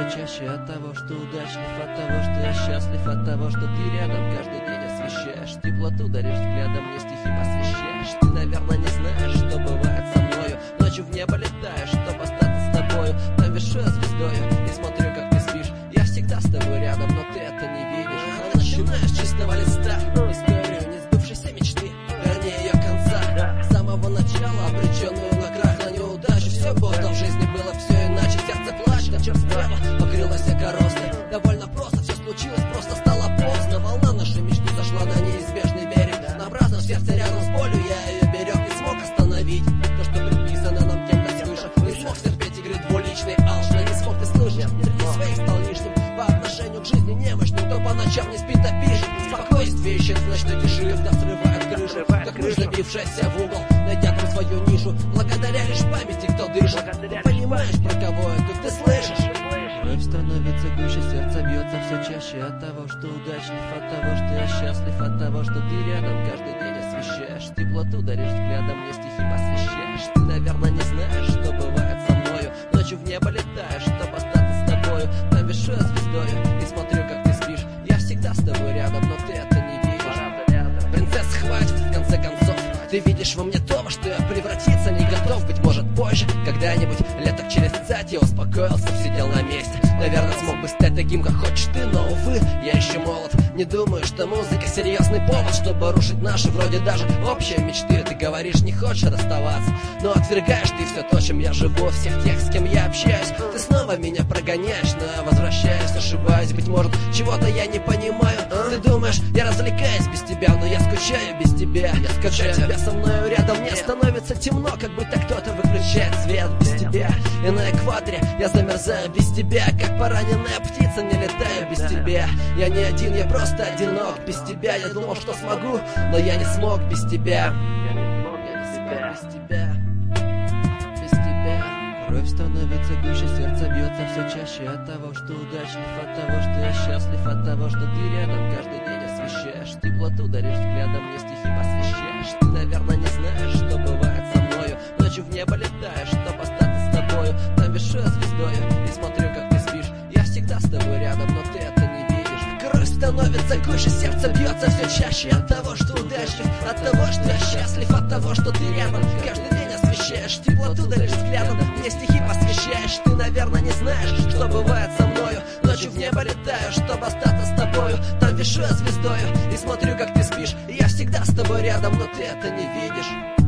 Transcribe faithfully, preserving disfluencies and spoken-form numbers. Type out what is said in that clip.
все чаще от того, что удачлив, от того, что я счастлив, от того, что ты рядом каждый день освещаешь теплоту, даришь взглядом, мне стихи посвящаешь. Ты, наверное, не знаешь, что бывает со мною. Ночью в небо летаешь, чтобы остаться с тобою. Там вешу я звездою и смотрю, как ты спишь. Я всегда с тобой рядом, но ты это не видишь. А начинаешь с чистого листа историю не сбывшейся мечты, вернее ее конца. С самого начала обреченную на крах, на неудачу. Все будто в жизни было все иначе. Сердце плачет, очерствело, покрылось коррозией. Довольно просто все случилось, просто стало поздно. Волна нашей мечты зашла на неизбежный берег. На обратном сердце рядом с болью я ее берег. Не смог остановить то, что предписано нам кем-то свыше. Не смог терпеть игры двуличной, алчной. Не смог ты слышать, среди своих стал лишним по отношению к жизни немощным. Кто по ночам не спит, а пишет. Спокойствие ищет в ночной тиши, да срывает крышу. Как мышь, забившаяся в угол, найдя там свою нишу. Благодаря лишь памяти, кто дышит. Ты понимаешь, про кого это, ты слышишь? Кровь становится гуще, сердце бьется все чаще от того, что удачлив, от того, что я счастлив, от того, что ты рядом каждый день освещаешь теплоту, даришь взглядом, мне стихи посвящаешь. Ты, наверное, не знаешь, что бывает со мною. Ночью в небо летаешь, чтобы остаться с тобою. Там вешу я звездою и смотрю, как ты спишь. Я всегда с тобой рядом, но ты это не видишь. Принцесса, хватит, в конце концов. Ты видишь во мне то, во что я превратиться не готов. Быть может позже, когда-нибудь, леток через цать, я успокоился, сидел на месте. Наверное, смог бы стать таким, как хочешь ты, но, увы, я еще молод. Не думаю, что музыка серьезный повод, чтобы рушить наши вроде даже общие мечты. Ты говоришь, не хочешь расставаться, но отвергаешь ты все то, чем я живу, всех тех, с кем я общаюсь. Ты снова меня прогоняешь, но я возвращаюсь, ошибаюсь. Быть может, чего-то я не понимаю. Ты думаешь, я развлекаюсь без тебя, но я скучаю без тебя. Я скачаю тебя со мною рядом, мне становится темно, как будто кто-то выключает свет без тебя. И на экваторе я замерзаю без тебя, как пораненная птица, не летаю без тебя. Я не один, я просто одинок без тебя. Я думал, что смогу, но я не смог без тебя. Я не смог без тебя. Без тебя. Кровь становится гуще, сердце бьется все чаще от того, что удачлив, от того, что я счастлив, от того, что ты рядом каждый день освещаешь теплоту, даришь взглядом, мне стихи посвящаешь. Ты, наверное, не знаешь, что бывает со мною. Ночью в небо летаешь, чтобы остаться с тобою. Там вешу я звездою и смотрю, как ты спишь. Я всегда с тобой рядом, но ты это не видишь. Кровь становится гуще, сердце бьется все чаще от того, что удачлив, от того, что я счастлив, от того, что ты рядом каждый день освещаешь теплоту, даришь взглядом, мне стихи посвящаешь. Ты, наверное, не знаешь, что бывает со мною. Ночью в небо летаю, чтобы остаться с тобою. Там вешу я звездою и смотрю, как ты спишь. Я всегда с тобой рядом, но ты это не видишь.